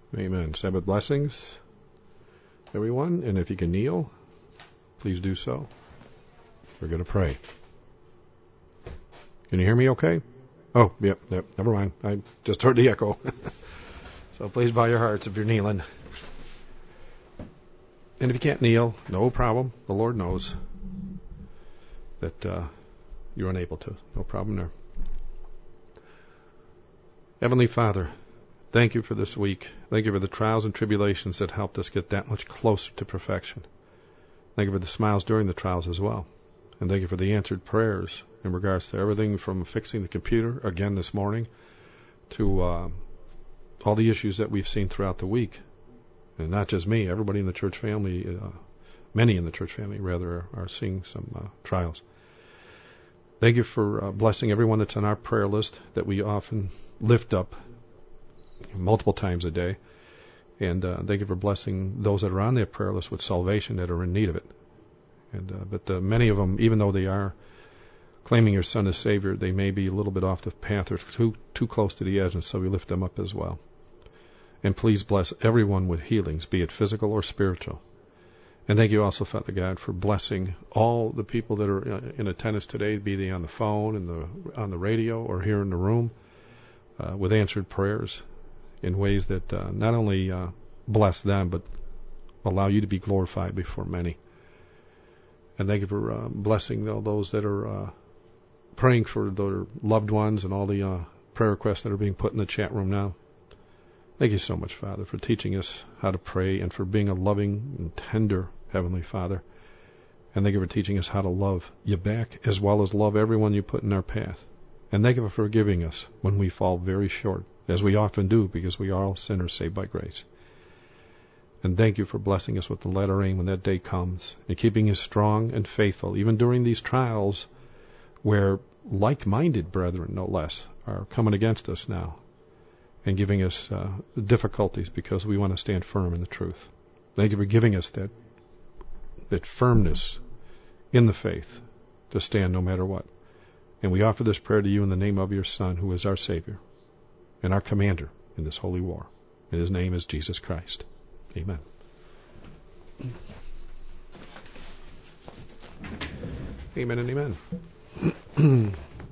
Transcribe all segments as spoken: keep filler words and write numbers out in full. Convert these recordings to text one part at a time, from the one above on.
Amen. Sabbath blessings, everyone. And if you can kneel, please do so. We're going to pray. Can you hear me okay? Oh, yep, yep. Never mind. I just heard the echo. So please bow your hearts if you're kneeling. And if you can't kneel, no problem. The Lord knows that uh, you're unable to. No problem there. Heavenly Father, thank you for this week. Thank you for the trials and tribulations that helped us get that much closer to perfection. Thank you for the smiles during the trials as well. And thank you for the answered prayers in regards to everything from fixing the computer again this morning to uh, all the issues that we've seen throughout the week. And not just me, everybody in the church family, uh, many in the church family rather, are seeing some uh, trials. Thank you for uh, blessing everyone that's on our prayer list that we often lift up multiple times a day. And uh, thank you for blessing those that are on that prayer list with salvation that are in need of it. And uh, But uh, many of them, even though they are claiming your Son as Savior, they may be a little bit off the path or too, too close to the edge, and so we lift them up as well. And please bless everyone with healings, be it physical or spiritual. And thank you also, Father God, for blessing all the people that are in attendance today, be they on the phone, and the, on the radio, or here in the room, uh, with answered prayers in ways that uh, not only uh, bless them, but allow you to be glorified before many. And thank you for uh, blessing all those that are uh, praying for their loved ones and all the uh, prayer requests that are being put in the chat room now. Thank you so much, Father, for teaching us how to pray and for being a loving and tender Heavenly Father. And thank you for teaching us how to love you back as well as love everyone you put in our path. And thank you for forgiving us when we fall very short, as we often do, because we are all sinners saved by grace. And thank you for blessing us with the latter rain when that day comes, and keeping us strong and faithful, even during these trials where like-minded brethren, no less, are coming against us now and giving us uh, difficulties because we want to stand firm in the truth. Thank you for giving us that, that firmness in the faith to stand no matter what. And we offer this prayer to you in the name of your Son, who is our Savior and our commander in this holy war. And his name is Jesus Christ. Amen. Amen and amen.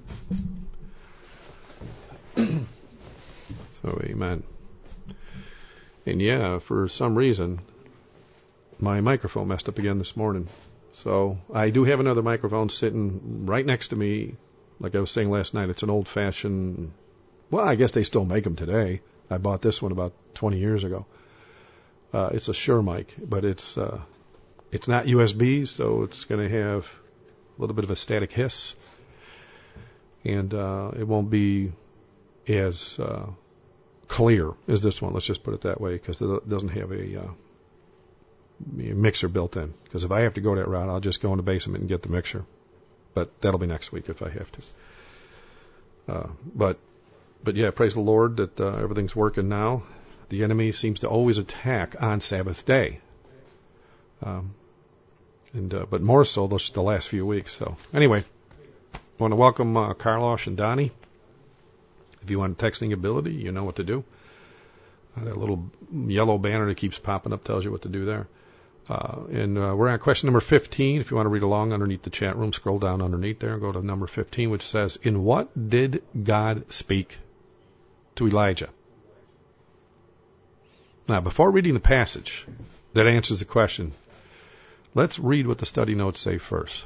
So, amen. And yeah, for some reason, my microphone messed up again this morning. So I do have another microphone sitting right next to me. Like I was saying last night, it's an old-fashioned, well, I guess they still make them today. I bought this one about twenty years ago. Uh, it's a Shure mic, but it's uh, it's not U S B, so it's going to have a little bit of a static hiss, and uh, it won't be as uh, clear as this one. Let's just put it that way, because it doesn't have a, uh, a mixer built in. Because if I have to go that route, I'll just go in the basement and get the mixer. But that'll be next week if I have to. Uh, but but yeah, praise the Lord that uh, everything's working now. The enemy seems to always attack on Sabbath day, um, and uh, but more so the, the last few weeks. So anyway, I want to welcome uh, Carlos and Donnie. If you want texting ability, you know what to do. Uh, that little yellow banner that keeps popping up tells you what to do there. Uh, and uh, we're on question number fifteen. If you want to read along underneath the chat room, scroll down underneath there and go to number fifteen, which says, "In what did God speak to Elijah?" Now, before reading the passage that answers the question, let's read what the study notes say first.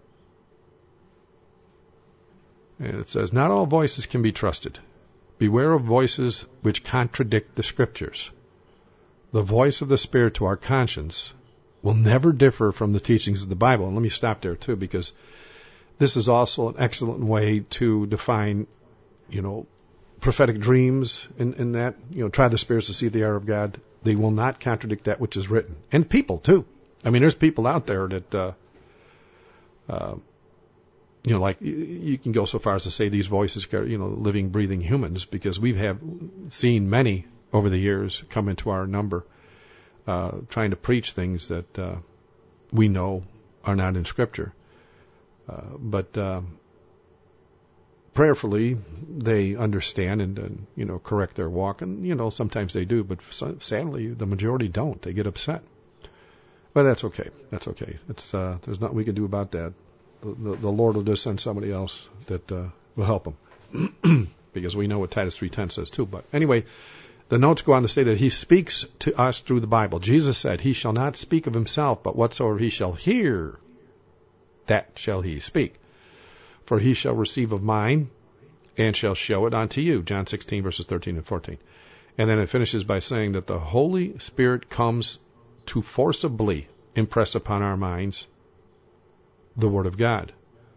And it says, "Not all voices can be trusted. Beware of voices which contradict the Scriptures. The voice of the Spirit to our conscience will never differ from the teachings of the Bible." And let me stop there, too, because this is also an excellent way to define, you know, prophetic dreams in, in that, you know, try the spirits to see if they are of God. They will not contradict that which is written. And people, too. I mean, there's people out there that, uh, uh, you know, like you can go so far as to say these voices are, you know, living, breathing humans, because we've have seen many over the years come into our number, uh, trying to preach things that uh, we know are not in Scripture. Uh, but um, prayerfully they understand and, and you know correct their walk, and you know sometimes they do, but sadly the majority don't. They get upset. But that's okay. That's okay. It's uh, there's nothing we can do about that. The, the, the Lord will just send somebody else that uh, will help them, because we know what Titus three ten says too. But anyway, the notes go on to say that he speaks to us through the Bible. Jesus said, "He shall not speak of himself, but whatsoever he shall hear, that shall he speak. For he shall receive of mine, and shall show it unto you." John sixteen, verses thirteen and fourteen. And then it finishes by saying that the Holy Spirit comes to forcibly impress upon our minds the Word of God.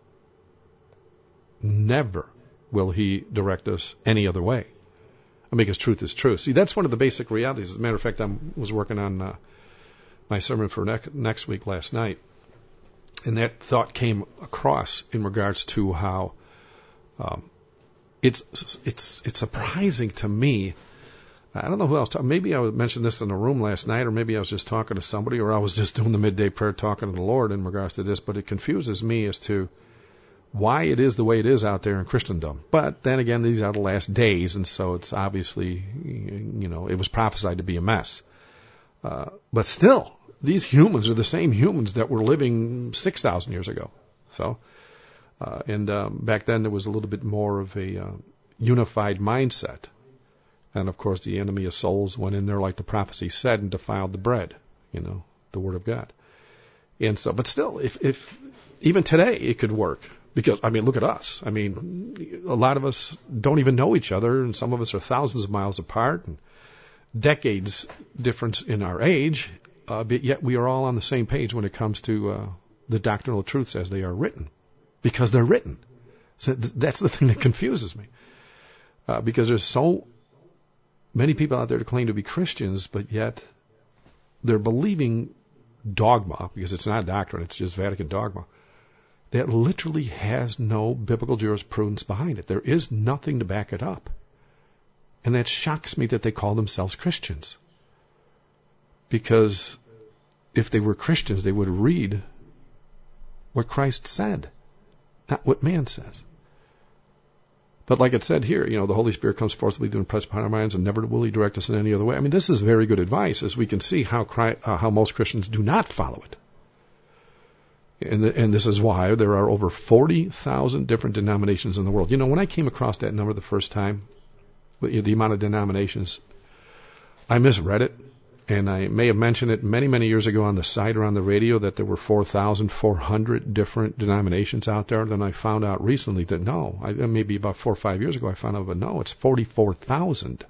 Never will he direct us any other way. I mean, because truth is truth. See, that's one of the basic realities. As a matter of fact, I was working on uh, my sermon for next, next week last night, and that thought came across in regards to how um, it's it's it's surprising to me. I don't know who else. Talk, maybe I mentioned this in the room last night, or maybe I was just talking to somebody, or I was just doing the midday prayer talking to the Lord in regards to this. But it confuses me as to why it is the way it is out there in Christendom. But then again, these are the last days, and so it's obviously, you know, it was prophesied to be a mess. Uh, but still, these humans are the same humans that were living six thousand years ago. So, uh, and um, back then there was a little bit more of a uh, unified mindset. And of course, the enemy of souls went in there, like the prophecy said, and defiled the bread, you know, the Word of God. And so, but still, if, if even today it could work, because I mean, look at us. I mean, a lot of us don't even know each other, and some of us are thousands of miles apart, and decades difference in our age. Uh, but yet we are all on the same page when it comes to uh, the doctrinal truths as they are written, because they're written. So th- that's the thing that confuses me, uh, because there's so many people out there to claim to be Christians, but yet they're believing dogma, because it's not doctrine, it's just Vatican dogma, that literally has no biblical jurisprudence behind it. There is nothing to back it up. And that shocks me that they call themselves Christians. Because if they were Christians, they would read what Christ said, not what man says. But like it said here, you know, the Holy Spirit comes forcibly to impress upon our minds, and never will he direct us in any other way. I mean, this is very good advice, as we can see how Christ, uh, how most Christians do not follow it. And, the, and this is why there are over forty thousand different denominations in the world. You know, when I came across that number the first time, the amount of denominations, I misread it. And I may have mentioned it many, many years ago on the site or on the radio that there were four thousand four hundred different denominations out there. Then I found out recently that no, I, maybe about four or five years ago I found out, but no, it's forty-four thousand.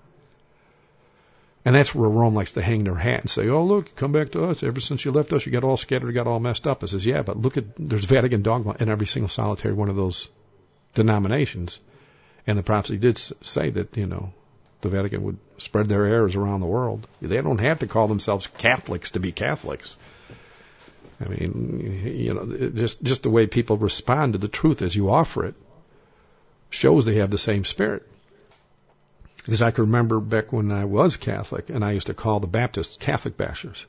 And that's where Rome likes to hang their hat and say, oh, look, come back to us. Ever since you left us, you got all scattered, you got all messed up. I says, yeah, but look at, there's Vatican dogma in every single solitary one of those denominations. And the prophecy did say that, you know, the Vatican would spread their errors around the world. They don't have to call themselves Catholics to be Catholics. I mean, you know, just just the way people respond to the truth as you offer it shows they have the same spirit. Because I can remember back when I was Catholic, and I used to call the Baptists Catholic bashers.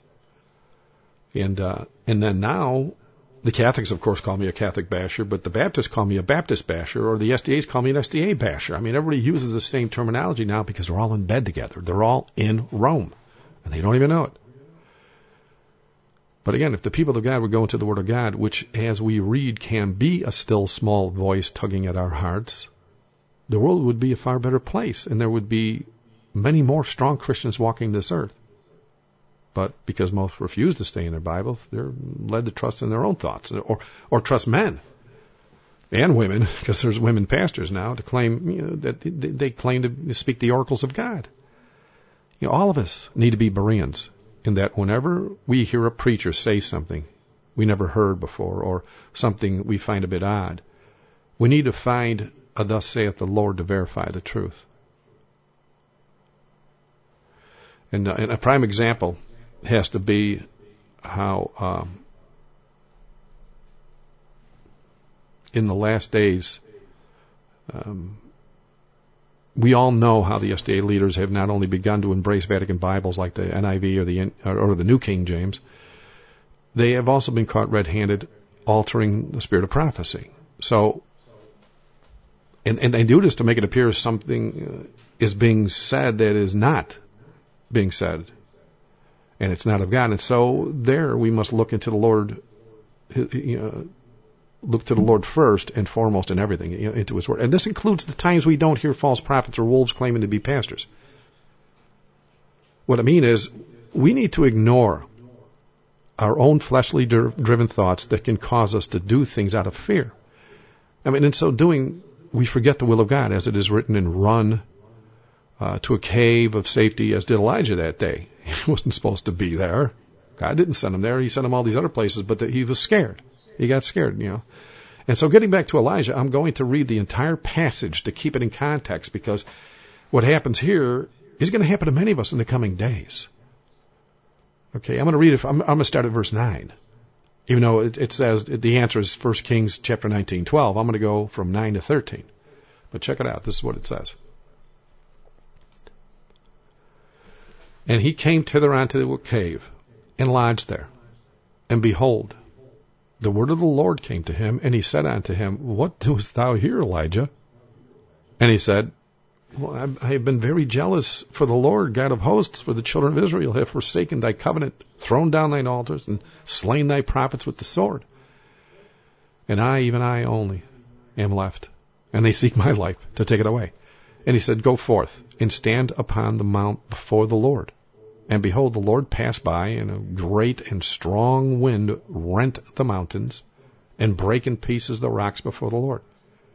And uh, and then now, the Catholics, of course, call me a Catholic basher, but the Baptists call me a Baptist basher, or the S D As call me an S D A basher. I mean, everybody uses the same terminology now because they're all in bed together. They're all in Rome, and they don't even know it. But again, if the people of God would go into the Word of God, which, as we read, can be a still small voice tugging at our hearts, the world would be a far better place, and there would be many more strong Christians walking this earth. But because most refuse to stay in their Bibles, they're led to trust in their own thoughts, or or trust men and women, because there's women pastors now to claim, you know, that they, they claim to speak the oracles of God. You know, all of us need to be Bereans, in that whenever we hear a preacher say something we never heard before, or something we find a bit odd, we need to find a thus saith the Lord to verify the truth. And, uh, and a prime example has to be how um, in the last days, um, we all know how the S D A leaders have not only begun to embrace Vatican Bibles like the N I V or the or the New King James, they have also been caught red-handed altering the spirit of prophecy. So And, and they do this to make it appear something is being said that is not being said. And it's not of God. And so there we must look into the Lord, you know, look to the Lord first and foremost in everything, you know, into His Word. And this includes the times we don't hear false prophets or wolves claiming to be pastors. What I mean is, we need to ignore our own fleshly driven thoughts that can cause us to do things out of fear. I mean, in so doing, we forget the will of God, as it is written in run uh, to a cave of safety, as did Elijah that day. He wasn't supposed to be there. God didn't send him there. He sent him all these other places, but the, he was scared. He got scared, you know. And so getting back to Elijah, I'm going to read the entire passage to keep it in context, because what happens here is going to happen to many of us in the coming days. Okay, I'm going to read it. I'm, I'm going to start at verse nine. Even though it, it says the answer is First Kings chapter nineteen, twelve. I'm going to go from nine to thirteen. But check it out. This is what it says. And he came thither unto a cave, and lodged there. And behold, the word of the Lord came to him, and he said unto him, What doest thou here, Elijah? And he said, Well, I have been very jealous for the Lord God of hosts, for the children of Israel have forsaken thy covenant, thrown down thine altars, and slain thy prophets with the sword. And I, even I only, am left, and they seek my life to take it away. And he said, Go forth, and stand upon the mount before the Lord. And behold, the Lord passed by, and a great and strong wind rent the mountains, and brake in pieces the rocks before the Lord.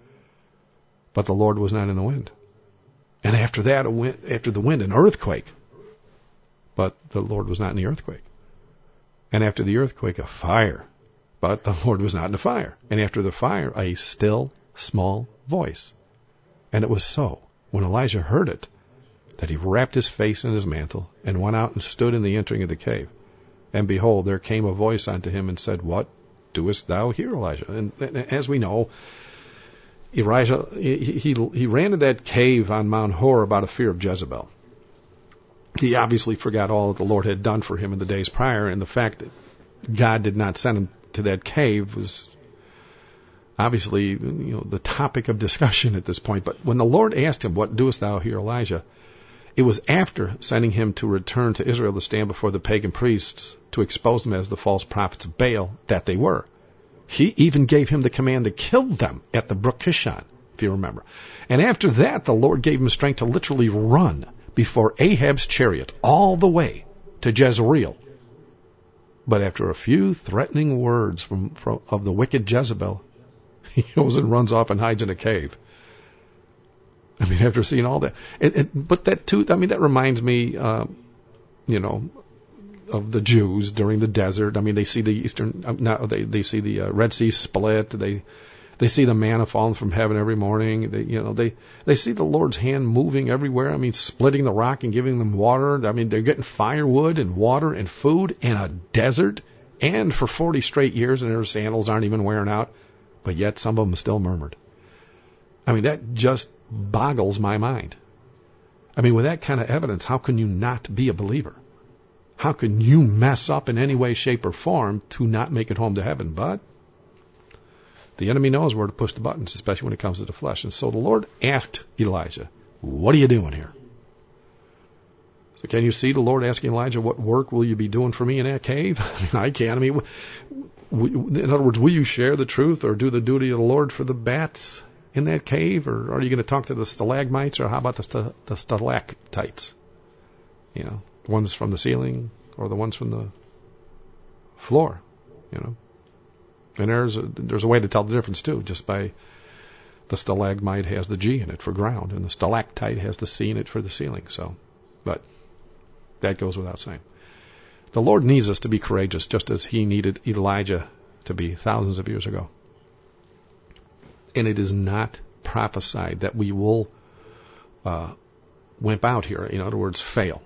But the Lord was not in the wind. And after that, a wind, after the wind, an earthquake. But the Lord was not in the earthquake. And after the earthquake, a fire. But the Lord was not in the fire. And after the fire, a still, small voice. And it was so, when Elijah heard it, that he wrapped his face in his mantle, and went out and stood in the entering of the cave. And behold, there came a voice unto him, and said, What doest thou here, Elijah? And, and as we know, Elijah, he, he, he ran to that cave on Mount Horeb out of fear of Jezebel. He obviously forgot all that the Lord had done for him in the days prior, and the fact that God did not send him to that cave was obviously, you know, the topic of discussion at this point. But when the Lord asked him, What doest thou here, Elijah? It was after sending him to return to Israel to stand before the pagan priests to expose them as the false prophets of Baal that they were. He even gave him the command to kill them at the brook Kishon, if you remember. And after that, the Lord gave him strength to literally run before Ahab's chariot all the way to Jezreel. But after a few threatening words from, from of the wicked Jezebel, he goes and runs off and hides in a cave. I mean, after seeing all that. It, it, but that too, I mean, that reminds me, uh, you know, of the Jews during the desert. I mean, they see the eastern, uh, now they, they see the uh, Red Sea split. They, they see the manna falling from heaven every morning. They, you know, they, they see the Lord's hand moving everywhere. I mean, splitting the rock and giving them water. I mean, they're getting firewood and water and food in a desert, and for forty straight years, and their sandals aren't even wearing out. But yet some of them still murmured. I mean, that just boggles my mind. I mean, with that kind of evidence, how can you not be a believer? How can you mess up in any way, shape, or form to not make it home to heaven? But the enemy knows where to push the buttons, especially when it comes to the flesh. And so the Lord asked Elijah, What are you doing here? So can you see the Lord asking Elijah, What work will you be doing for me in that cave? I mean, I can't. I mean, in other words, will you share the truth or do the duty of the Lord for the bats in that cave? Or are you going to talk to the stalagmites, or how about the, st- the stalactites? You know, the ones from the ceiling or the ones from the floor, you know. And there's a, there's a way to tell the difference too, just by the stalagmite has the G in it for ground, and the stalactite has the C in it for the ceiling. So, but that goes without saying. The Lord needs us to be courageous, just as he needed Elijah to be thousands of years ago. And it is not prophesied that we will uh, wimp out here. In other words, fail.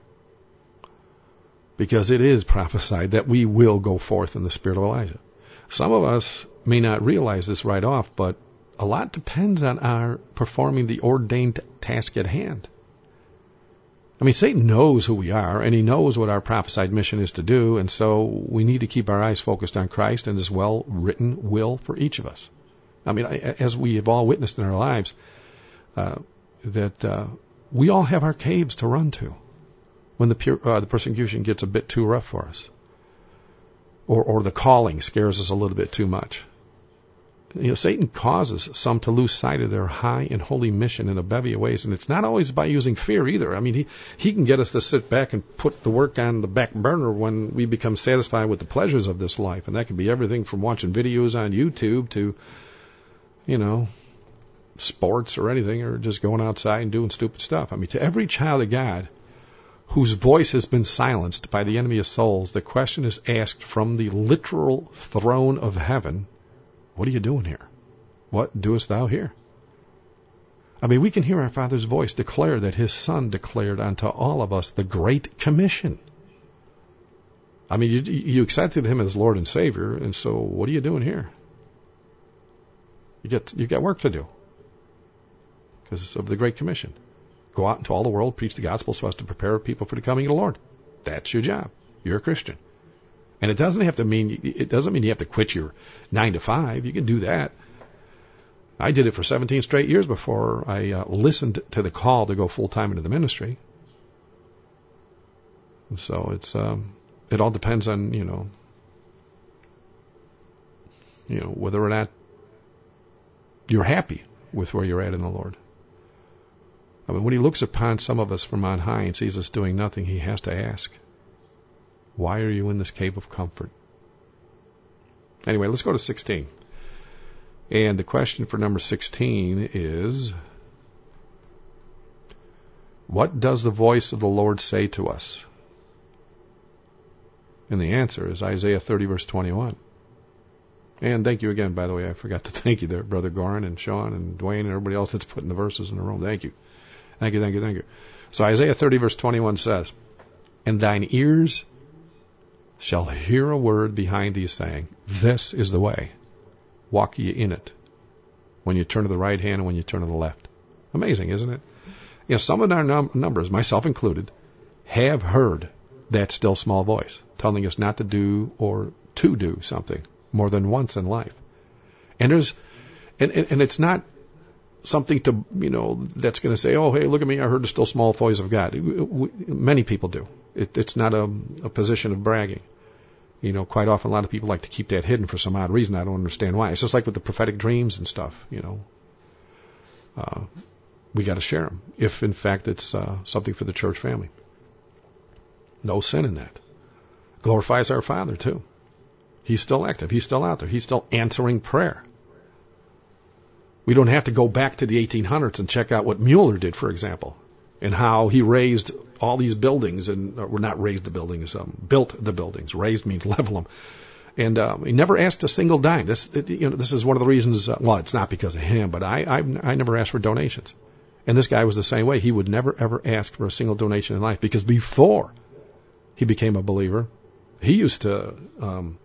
Because it is prophesied that we will go forth in the spirit of Elijah. Some of us may not realize this right off, but a lot depends on our performing the ordained task at hand. I mean, Satan knows who we are, and he knows what our prophesied mission is to do, and so we need to keep our eyes focused on Christ and his well-written will for each of us. I mean, as we have all witnessed in our lives, uh, that uh, we all have our caves to run to when the, pure, uh, the persecution gets a bit too rough for us, or or the calling scares us a little bit too much. You know, Satan causes some to lose sight of their high and holy mission in a bevy of ways, and it's not always by using fear either. I mean, he, he can get us to sit back and put the work on the back burner when we become satisfied with the pleasures of this life, and that can be everything from watching videos on YouTube to, you know, sports or anything, or just going outside and doing stupid stuff. I mean, to every child of God whose voice has been silenced by the enemy of souls, the question is asked from the literal throne of heaven, what are you doing here? What doest thou here? I mean, we can hear our Father's voice declare that his Son declared unto all of us the Great Commission. I mean, you, you accepted him as Lord and Savior, and so what are you doing here? You get you got work to do because of the Great Commission. Go out into all the world, preach the gospel so as to prepare people for the coming of the Lord. That's your job. You're a Christian. And it doesn't have to mean, it doesn't mean you have to quit your nine to five. You can do that. I did it for seventeen straight years before I uh, listened to the call to go full time into the ministry. And so it's, um, it all depends on, you know, you know, whether or not you're happy with where you're at in the Lord. I mean, when he looks upon some of us from on high and sees us doing nothing, he has to ask, why are you in this cave of comfort? Anyway, let's go to sixteen. And the question for number sixteen is, what does the voice of the Lord say to us? And the answer is Isaiah thirty, verse twenty-one. And thank you again, by the way. I forgot to thank you there, Brother Gorin and Sean and Dwayne and everybody else that's putting the verses in a row. Thank you. Thank you, thank you, thank you. So Isaiah thirty, verse twenty-one says, and thine ears shall hear a word behind thee saying, this is the way, walk ye in it, when you turn to the right hand and when you turn to the left. Amazing, isn't it? You know, some of our num- numbers, myself included, have heard that still small voice telling us not to do or to do something more than once in life. And there's, and, and, and it's not something to, you know, that's going to say, oh, hey, look at me, I heard the still small voice of God. We, we, many people do. It, it's not a, a position of bragging. You know, quite often a lot of people like to keep that hidden for some odd reason. I don't understand why. It's just like with the prophetic dreams and stuff, you know. Uh, we got to share them if, in fact, it's uh, something for the church family. No sin in that. Glorifies our Father, too. He's still active. He's still out there. He's still answering prayer. We don't have to go back to the eighteen hundreds and check out what Mueller did, for example, and how he raised all these buildings, and or not raised the buildings, um, built the buildings. Raised means level them. And um, he never asked a single dime. This, it, you know, this is one of the reasons. Uh, well, it's not because of him, but I, I, I never asked for donations. And this guy was the same way. He would never ever ask for a single donation in life because before he became a believer, he used to um,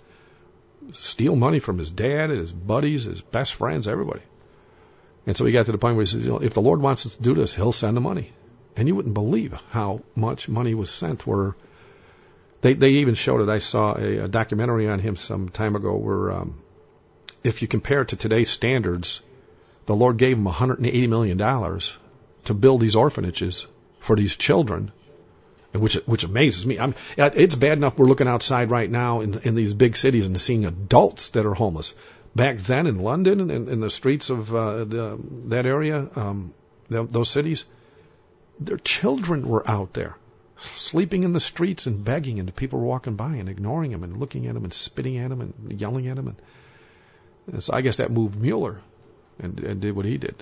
steal money from his dad, his buddies, his best friends, everybody. And so he got to the point where he says, you know, if the Lord wants us to do this, he'll send the money. And you wouldn't believe how much money was sent. Where they they even showed it. I saw a, a documentary on him some time ago where um, if you compare it to today's standards, the Lord gave him one hundred eighty million dollars to build these orphanages for these children, which which amazes me. I'm, it's bad enough we're looking outside right now in, in these big cities and seeing adults that are homeless. Back then in London and in, in the streets of uh, the, that area, um, the, those cities, their children were out there sleeping in the streets and begging, and the people were walking by and ignoring them and looking at them and spitting at them and yelling at them. And, and so I guess that moved Mueller and, and did what he did.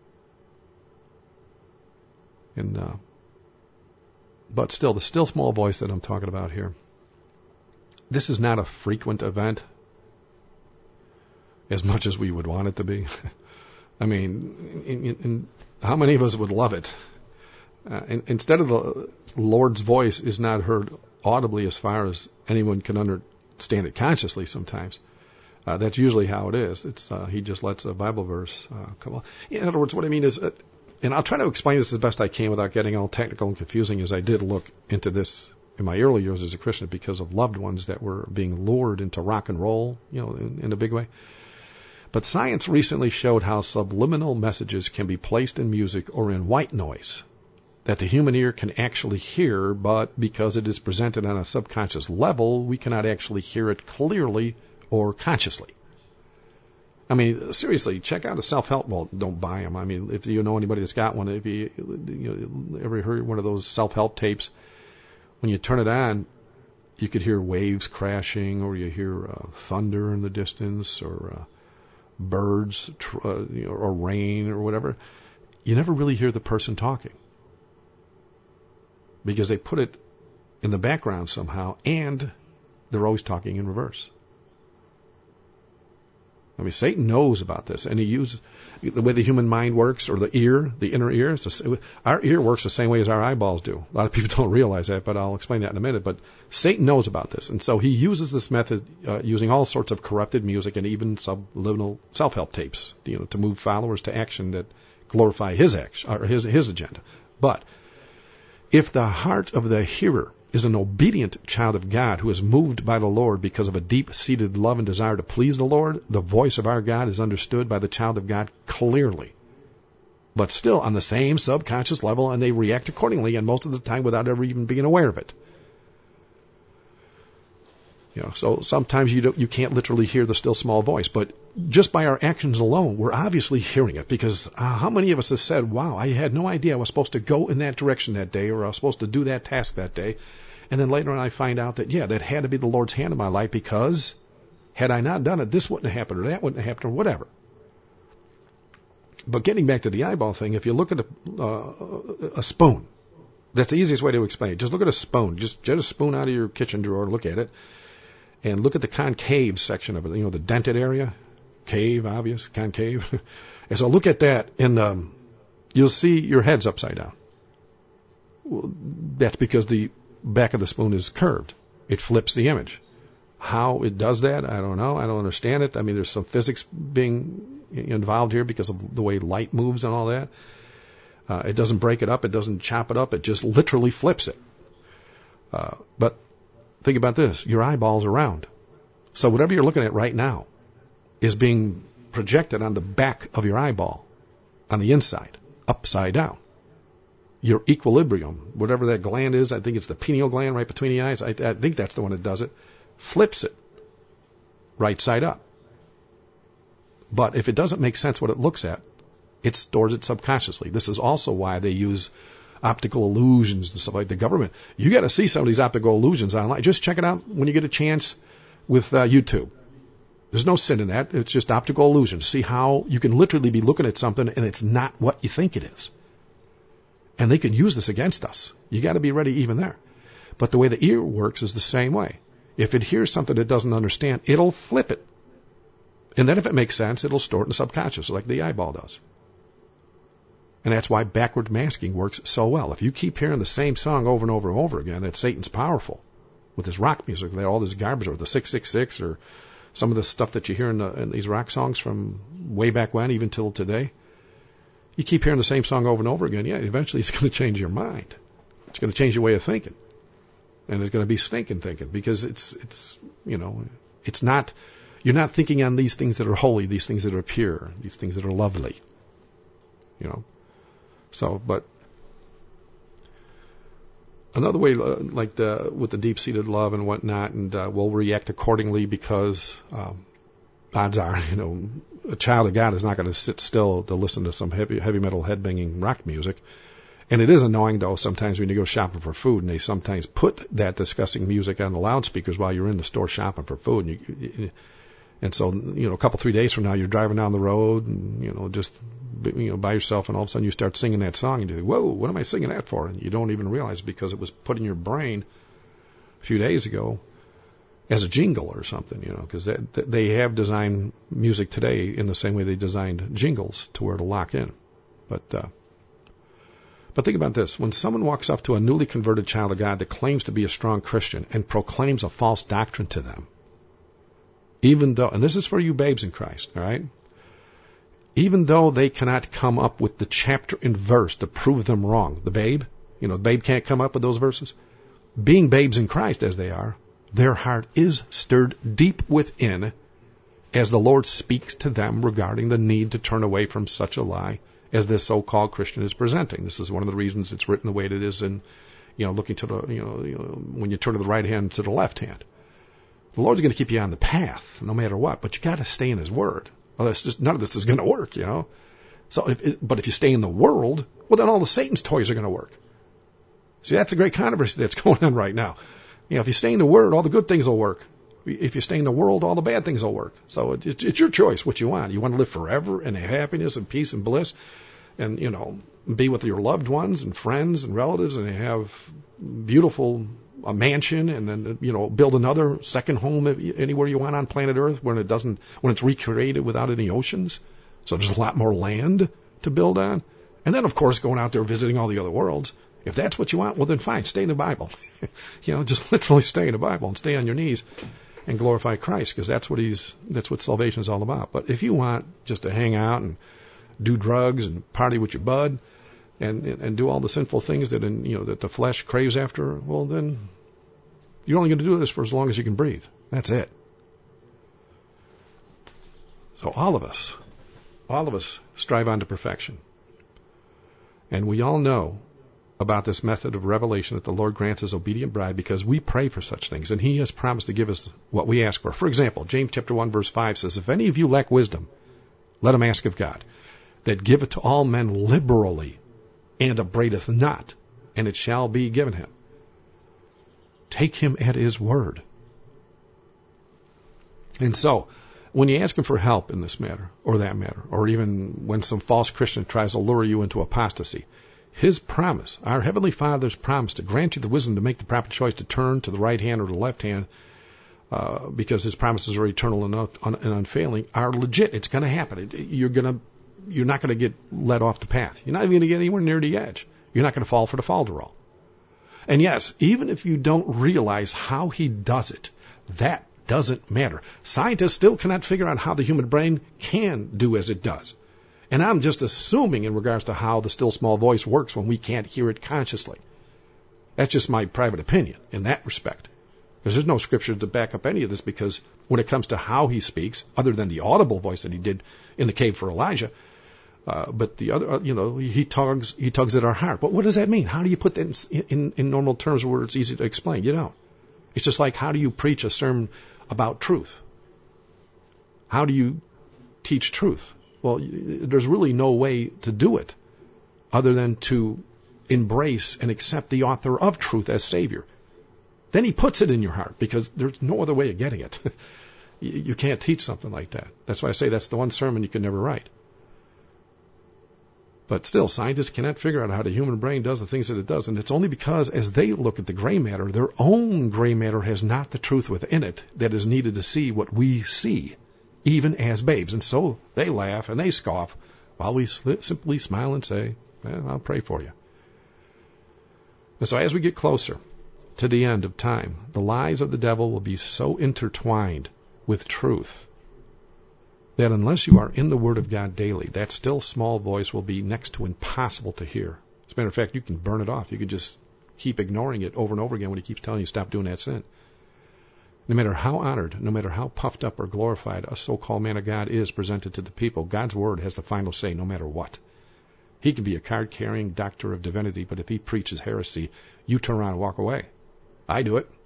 And uh, but still, the still small voice that I'm talking about here, this is not a frequent event as much as we would want it to be. I mean, in, in, in, how many of us would love it? Uh, in, instead of the Lord's voice is not heard audibly as far as anyone can understand it consciously sometimes. Uh, that's usually how it is. It's uh, he just lets a Bible verse uh, come on. In other words, what I mean is, uh, and I'll try to explain this as best I can without getting all technical and confusing, as I did look into this in my early years as a Christian because of loved ones that were being lured into rock and roll, you know, in, in a big way. But science recently showed how subliminal messages can be placed in music or in white noise that the human ear can actually hear, but because it is presented on a subconscious level, we cannot actually hear it clearly or consciously. I mean, seriously, check out a self-help. Well, don't buy them. I mean, if you know anybody that's got one, if you, you know, ever heard one of those self-help tapes, when you turn it on, you could hear waves crashing, or you hear uh, thunder in the distance, or uh, birds, tr- uh, you know, or rain, or whatever. You never really hear the person talking because they put it in the background somehow, and they're always talking in reverse. I mean, Satan knows about this, and he uses the way the human mind works, or the ear, the inner ear. It's a, our ear works the same way as our eyeballs do. A lot of people don't realize that, but I'll explain that in a minute. But Satan knows about this, and so he uses this method uh, using all sorts of corrupted music and even subliminal self-help tapes, you know, to move followers to action that glorify his action or his his agenda. But if the heart of the hearer is an obedient child of God who is moved by the Lord because of a deep-seated love and desire to please the Lord, the voice of our God is understood by the child of God clearly, but still on the same subconscious level, and they react accordingly, and most of the time without ever even being aware of it. You know, so sometimes you don't, you can't literally hear the still small voice, but just by our actions alone, we're obviously hearing it, because uh, how many of us have said, wow, I had no idea I was supposed to go in that direction that day, or I was supposed to do that task that day. And then later on I find out that, yeah, that had to be the Lord's hand in my life, because had I not done it, this wouldn't have happened, or that wouldn't have happened, or whatever. But getting back to the eyeball thing, if you look at a, uh, a spoon, that's the easiest way to explain it. Just look at a spoon. Just get a spoon out of your kitchen drawer, look at it, and look at the concave section of it, you know, the dented area. Cave, obvious, concave. And so look at that, and um, you'll see your head's upside down. Well, that's because the back of the spoon is curved. It flips the image. How it does that, I don't know. I don't understand it. I mean, there's some physics being involved here because of the way light moves and all that. Uh, it doesn't break it up. It doesn't chop it up. It just literally flips it. Uh, but think about this. Your eyeballs are round. So whatever you're looking at right now is being projected on the back of your eyeball, on the inside, upside down. Your equilibrium, whatever that gland is, I think it's the pineal gland right between the eyes, I, I think that's the one that does it, flips it right side up. But if it doesn't make sense what it looks at, it stores it subconsciously. This is also why they use optical illusions and stuff like the government. You got to see some of these optical illusions online. Just check it out when you get a chance with uh, YouTube. There's no sin in that. It's just optical illusions. See how you can literally be looking at something and it's not what you think it is. And they can use this against us. You got to be ready even there. But the way the ear works is the same way. If it hears something it doesn't understand, it'll flip it. And then if it makes sense, it'll store it in the subconscious like the eyeball does. And that's why backward masking works so well. If you keep hearing the same song over and over and over again, that Satan's powerful with his rock music, all this garbage, or the six six six, or some of the stuff that you hear in, the, in these rock songs from way back when, even till today. You keep hearing the same song over and over again, yeah, eventually it's going to change your mind. It's going to change your way of thinking. And it's going to be stinking thinking, because it's, it's, you know, it's not, you're not thinking on these things that are holy, these things that are pure, these things that are lovely, you know. So, but another way, uh, like the, with the deep-seated love and whatnot, and uh, we'll react accordingly because um, odds are, you know, a child of God is not going to sit still to listen to some heavy, heavy metal headbanging rock music. And it is annoying, though, sometimes when you go shopping for food, and they sometimes put that disgusting music on the loudspeakers while you're in the store shopping for food. And, you, and so, you know, a couple, three days from now, you're driving down the road and, you know, just, you know, by yourself, and all of a sudden you start singing that song, and you think, whoa, what am I singing that for? And you don't even realize, because it was put in your brain a few days ago as a jingle or something, you know, because they have designed music today in the same way they designed jingles to where it'll lock in. But, uh, but think about this. When someone walks up to a newly converted child of God that claims to be a strong Christian and proclaims a false doctrine to them, even though, and this is for you babes in Christ, all right? Even though they cannot come up with the chapter and verse to prove them wrong, the babe, you know, the babe can't come up with those verses. Being babes in Christ as they are, their heart is stirred deep within, as the Lord speaks to them regarding the need to turn away from such a lie as this so-called Christian is presenting. This is one of the reasons it's written the way it is in, you know, looking to the, you know, you know when you turn to the right hand to the left hand. The Lord's going to keep you on the path no matter what, but you got to stay in His Word. Well, that's just, none of this is going to work, you know. So, if it, but if you stay in the world, well, then all the Satan's toys are going to work. See, that's a great controversy that's going on right now. You know, if you stay in the Word, all the good things will work. If you stay in the world, all the bad things will work. So it, it, it's your choice what you want. You want to live forever in happiness and peace and bliss, and you know, be with your loved ones and friends and relatives, and have beautiful a mansion, and then you know, build another second home anywhere you want on planet Earth when it doesn't, when it's recreated without any oceans. So there's a lot more land to build on, and then of course going out there visiting all the other worlds. If that's what you want, well then fine, stay in the Bible. You know, just literally stay in the Bible and stay on your knees and glorify Christ, because that's what he's that's what salvation is all about. But if you want just to hang out and do drugs and party with your bud and and do all the sinful things that in, you know that the flesh craves after, well then you're only going to do this for as long as you can breathe. That's it. So all of us, all of us strive on to perfection, and we all know about this method of revelation that the Lord grants His obedient bride, because we pray for such things, and He has promised to give us what we ask for. For example, James chapter one verse five says, if any of you lack wisdom, let him ask of God, that giveth to all men liberally, and upbraideth not, and it shall be given him. Take Him at His word. And so, when you ask Him for help in this matter, or that matter, or even when some false Christian tries to lure you into apostasy, His promise, our Heavenly Father's promise to grant you the wisdom to make the proper choice to turn to the right hand or the left hand, uh, because His promises are eternal and, un- and unfailing, are legit. It's going to happen. It, you're going to, you're not going to get led off the path. You're not even going to get anywhere near the edge. You're not going to fall for the falderall. And yes, even if you don't realize how He does it, that doesn't matter. Scientists still cannot figure out how the human brain can do as it does. And I'm just assuming in regards to how the still small voice works when we can't hear it consciously. That's just my private opinion in that respect. Because there's no scripture to back up any of this, because when it comes to how He speaks, other than the audible voice that He did in the cave for Elijah, uh, but the other, uh, you know, he tugs, he tugs at our heart. But what does that mean? How do you put that in, in, in normal terms where it's easy to explain? You don't. It's just like, how do you preach a sermon about truth? How do you teach truth? Well, there's really no way to do it other than to embrace and accept the author of truth as Savior. Then He puts it in your heart, because there's no other way of getting it. You can't teach something like that. That's why I say that's the one sermon you can never write. But still, scientists cannot figure out how the human brain does the things that it does, and it's only because as they look at the gray matter, their own gray matter has not the truth within it that is needed to see what we see, even as babes. And so they laugh and they scoff while we simply smile and say, well, I'll pray for you. And so as we get closer to the end of time, the lies of the devil will be so intertwined with truth that unless you are in the Word of God daily, that still small voice will be next to impossible to hear. As a matter of fact, you can burn it off. You can just keep ignoring it over and over again when He keeps telling you stop doing that sin. No matter how honored, no matter how puffed up or glorified a so-called man of God is presented to the people, God's Word has the final say no matter what. He can be a card-carrying doctor of divinity, but if he preaches heresy, you turn around and walk away. I do it.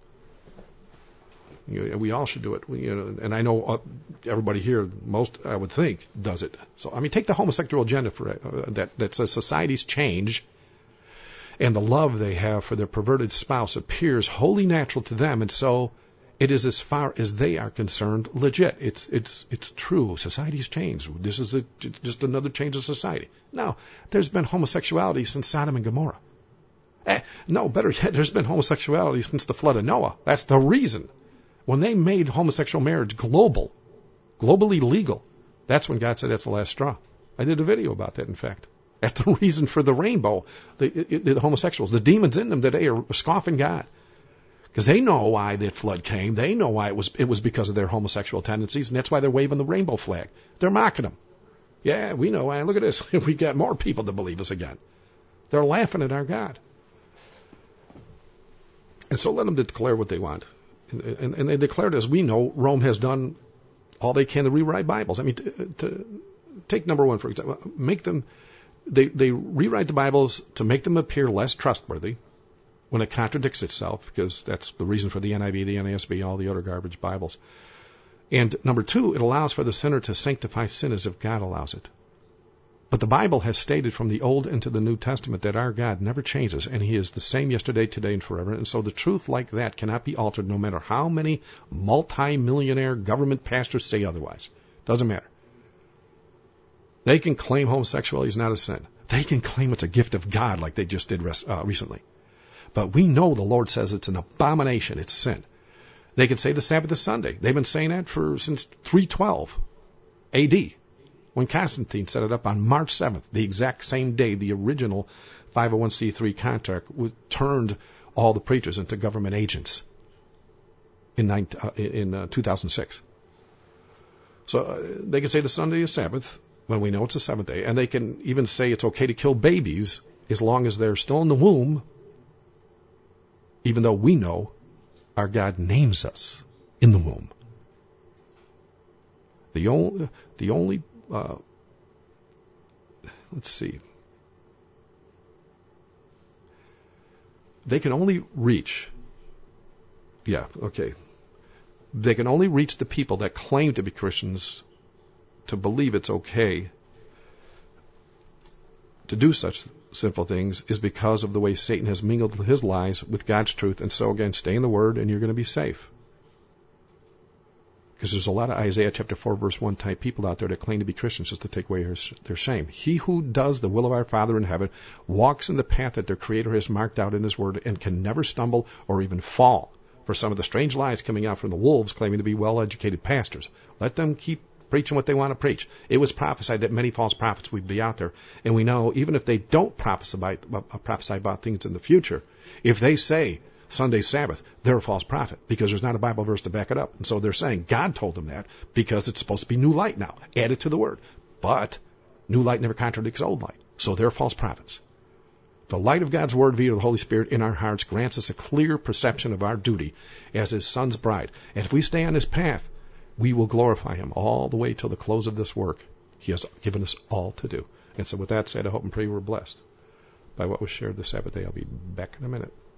We all should do it. We, you know, and I know everybody here, most I would think, does it. So, I mean, take the homosexual agenda for uh, that, that says societies change, and the love they have for their perverted spouse appears wholly natural to them, and so it is, as far as they are concerned, legit. It's it's it's true. Societies change. This is a, just another change of society. Now, there's been homosexuality since Sodom and Gomorrah. Eh, no, better yet, there's been homosexuality since the flood of Noah. That's the reason. When they made homosexual marriage global, globally legal, that's when God said that's the last straw. I did a video about that, in fact. That's the reason for the rainbow, the, it, the homosexuals. The demons in them today are scoffing God. Because they know why that flood came. They know why it was it was because of their homosexual tendencies, and that's why they're waving the rainbow flag. They're mocking them. Yeah, we know why. Look at this. We got more people to believe us again. They're laughing at our God. And so let them declare what they want. And, and, and they declared, as we know, Rome has done all they can to rewrite Bibles. I mean, to, to take number one, for example, make them, they, they rewrite the Bibles to make them appear less trustworthy when it contradicts itself, because that's the reason for the N I V, the N A S B, all the other garbage Bibles. And number two, it allows for the sinner to sanctify sin as if God allows it. But the Bible has stated from the Old into the New Testament that our God never changes, and He is the same yesterday, today, and forever. And so the truth like that cannot be altered no matter how many multi-millionaire government pastors say otherwise. Doesn't matter. They can claim homosexuality is not a sin. They can claim it's a gift of God like they just did uh, recently. But we know the Lord says it's an abomination. It's a sin. They can say the Sabbath is Sunday. They've been saying that for since three twelve A D, when Constantine set it up on March seventh, the exact same day the original five oh one c three contract turned all the preachers into government agents in, nineteen, uh, in uh, two thousand six. So uh, they can say the Sunday is Sabbath when we know it's the seventh day, and they can even say it's okay to kill babies as long as they're still in the womb, even though we know our God names us in the womb. The only, the only, uh, let's see, they can only reach, yeah, okay, they can only reach the people that claim to be Christians to believe it's okay to do such sinful things is because of the way Satan has mingled his lies with God's truth. And so again, stay in the Word and you're going to be safe. Because there's a lot of Isaiah chapter four verse one type people out there that claim to be Christians just to take away their shame. He who does the will of our Father in heaven walks in the path that their Creator has marked out in His Word and can never stumble or even fall for some of the strange lies coming out from the wolves claiming to be well-educated pastors. Let them keep preaching what they want to preach. It was prophesied that many false prophets would be out there. And we know even if they don't prophesy about, uh, prophesy about things in the future, if they say Sunday's Sabbath, they're a false prophet because there's not a Bible verse to back it up. And so they're saying God told them that because it's supposed to be new light now, added to the Word. But new light never contradicts old light. So they're false prophets. The light of God's Word via the Holy Spirit in our hearts grants us a clear perception of our duty as His Son's bride. And if we stay on His path, we will glorify Him all the way till the close of this work He has given us all to do. And so with that said, I hope and pray we're blessed by what was shared this Sabbath day. I'll be back in a minute.